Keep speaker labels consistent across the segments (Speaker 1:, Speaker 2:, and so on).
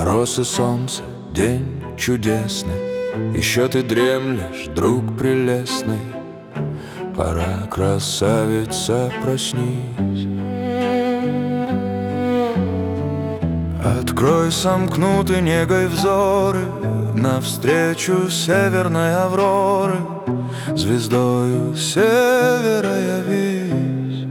Speaker 1: Мороз и солнце, день чудесный, еще ты дремлешь, друг прелестный. Пора, красавица, проснись. Открой сомкнуты негой взоры навстречу северной авроры. Звездою севера явись.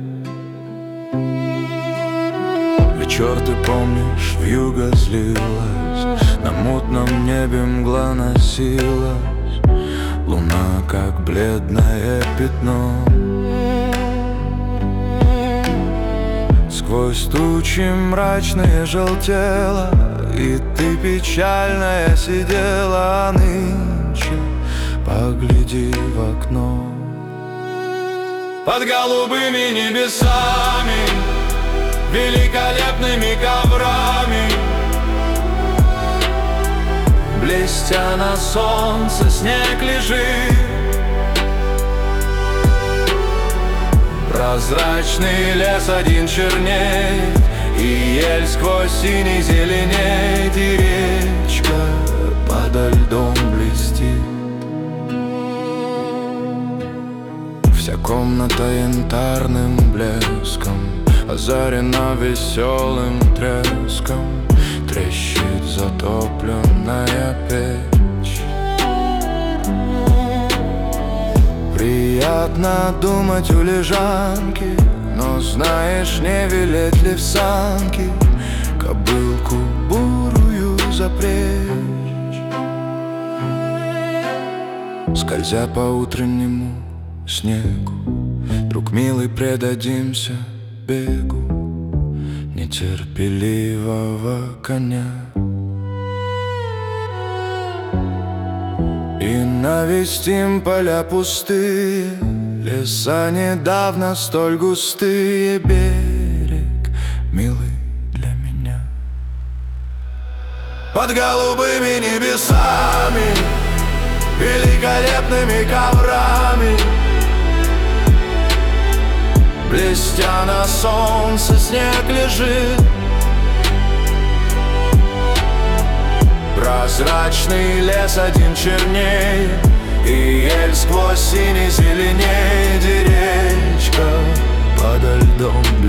Speaker 1: Вечер, ты помнишь, вьюга злилась, на мутном небе мгла носилась, луна, как бледное пятно. Сквозь тучи мрачные желтела, и ты печальная сидела. А нынче погляди в окно. Под голубыми небесами, великолепными коврами, блестя на солнце, снег лежит. Прозрачный лес один чернеет, и ель сквозь синий зеленеет, и речка подо льдом блестит. Вся комната янтарным блеском озарена веселым треском. Трещит затопленная печь. Приятно думать у лежанки, но знаешь, не велеть ли в санки кобылку бурую запречь. Скользя по утреннему снегу, друг милый, предадимся бегу нетерпеливого коня. И навестим поля пустые, леса недавно столь густые, берег, милый для меня. Под голубыми небесами, великолепными коврами, блестя на солнце, снег лежит. Прозрачный лес один чернее, и ель сквозь синий зеленеет, и речка подо льдом